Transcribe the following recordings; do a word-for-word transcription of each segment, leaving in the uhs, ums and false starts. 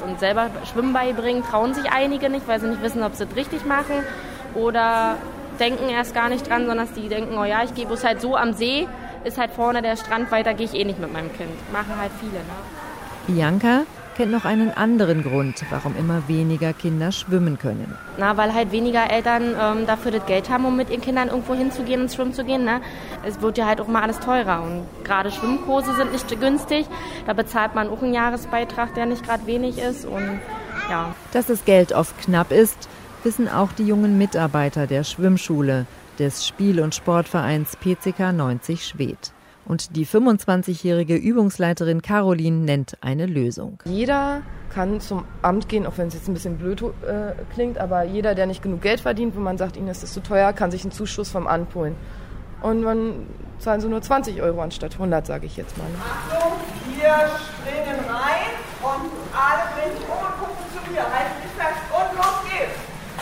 Und selber Schwimmen beibringen trauen sich einige nicht, weil sie nicht wissen, ob sie es richtig machen oder denken erst gar nicht dran, sondern die denken, oh ja, ich gehe bloß halt so am See, ist halt vorne der Strand, weiter gehe ich eh nicht mit meinem Kind. Machen halt viele. Ne? Bianca kennt noch einen anderen Grund, warum immer weniger Kinder schwimmen können. Na, weil halt weniger Eltern ähm, dafür das Geld haben, um mit ihren Kindern irgendwo hinzugehen und schwimmen zu gehen. Ne? Es wird ja halt auch mal alles teurer und gerade Schwimmkurse sind nicht günstig. Da bezahlt man auch einen Jahresbeitrag, der nicht gerade wenig ist. Und, ja. Dass das Geld oft knapp ist, wissen auch die jungen Mitarbeiter der Schwimmschule, des Spiel- und Sportvereins P C K neunzig Schwedt. Und die fünfundzwanzigjährige Übungsleiterin Caroline nennt eine Lösung. Jeder kann zum Amt gehen, auch wenn es jetzt ein bisschen blöd äh, klingt, aber jeder, der nicht genug Geld verdient, wo man sagt, ihnen ist das zu teuer, kann sich einen Zuschuss vom Amt holen. Und man zahlen sie nur zwanzig Euro anstatt hundert, sage ich jetzt mal. Achtung, wir springen rein und alle drehen sich um und gucken zu mir. Halten Sie fest und los geht's!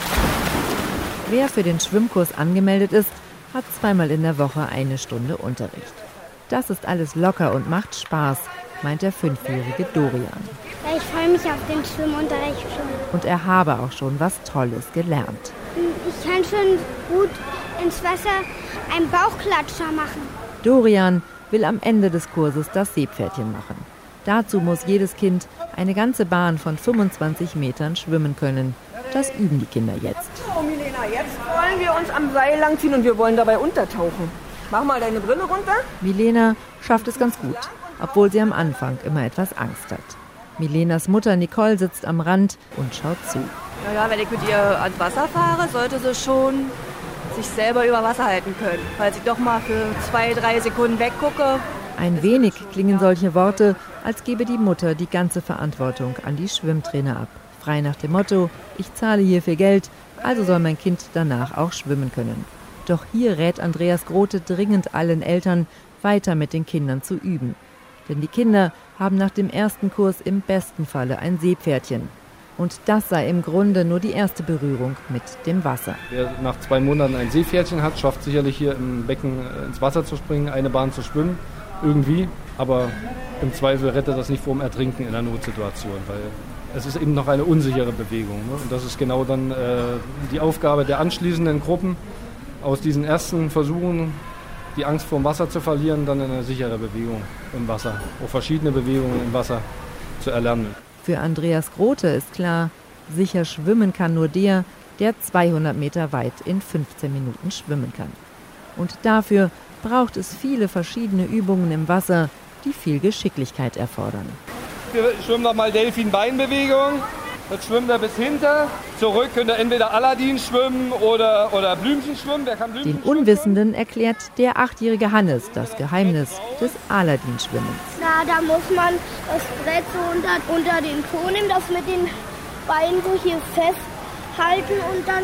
Wer für den Schwimmkurs angemeldet ist, hat zweimal in der Woche eine Stunde Unterricht. Das ist alles locker und macht Spaß, meint der fünfjährige Dorian. Ja, ich freue mich auf den Schwimmunterricht schon. Und er habe auch schon was Tolles gelernt. Ich kann schon gut ins Wasser einen Bauchklatscher machen. Dorian will am Ende des Kurses das Seepferdchen machen. Dazu muss jedes Kind eine ganze Bahn von fünfundzwanzig Metern schwimmen können. Das üben die Kinder jetzt. So, Milena, jetzt wollen wir uns am Seil langziehen und wir wollen dabei untertauchen. Mach mal deine Brille runter. Milena schafft es ganz gut, obwohl sie am Anfang immer etwas Angst hat. Milenas Mutter Nicole sitzt am Rand und schaut zu. Naja, wenn ich mit ihr ans Wasser fahre, sollte sie schon sich selber über Wasser halten können. Falls ich doch mal für zwei, drei Sekunden weggucke. Ein wenig klingen solche Worte, als gebe die Mutter die ganze Verantwortung an die Schwimmtrainer ab. Frei nach dem Motto, ich zahle hier viel Geld, also soll mein Kind danach auch schwimmen können. Doch hier rät Andreas Grote dringend allen Eltern, weiter mit den Kindern zu üben. Denn die Kinder haben nach dem ersten Kurs im besten Falle ein Seepferdchen. Und das sei im Grunde nur die erste Berührung mit dem Wasser. Wer nach zwei Monaten ein Seepferdchen hat, schafft sicherlich hier im Becken ins Wasser zu springen, eine Bahn zu schwimmen, irgendwie. Aber im Zweifel rettet das nicht vor dem Ertrinken in einer Notsituation, weil es ist eben noch eine unsichere Bewegung. Ne? Und das ist genau dann äh, die Aufgabe der anschließenden Gruppen, aus diesen ersten Versuchen, die Angst vor dem Wasser zu verlieren, dann eine sichere Bewegung im Wasser, auch verschiedene Bewegungen im Wasser zu erlernen. Für Andreas Grote ist klar, sicher schwimmen kann nur der, der zweihundert Meter weit in fünfzehn Minuten schwimmen kann. Und dafür braucht es viele verschiedene Übungen im Wasser, die viel Geschicklichkeit erfordern. Wir schwimmen nochmal Delfin-Beinbewegung. Jetzt schwimmen wir bis hinter. Zurück könnt ihr entweder Aladdin schwimmen oder, oder Blümchen schwimmen. Wer kann Blümchen Den Unwissenden erklärt der achtjährige Hannes das Geheimnis des Aladdin-Schwimmens. Na, da muss man das Brett so unter, unter den Po nehmen, das mit den Beinen so hier festhalten und dann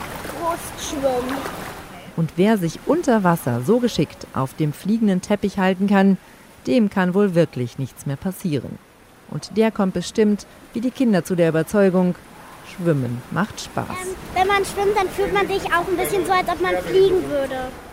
Brust schwimmen. Und wer sich unter Wasser so geschickt auf dem fliegenden Teppich halten kann, dem kann wohl wirklich nichts mehr passieren. Und der kommt bestimmt, wie die Kinder, zu der Überzeugung, Schwimmen macht Spaß. Ähm, wenn man schwimmt, dann fühlt man sich auch ein bisschen so, als ob man fliegen würde.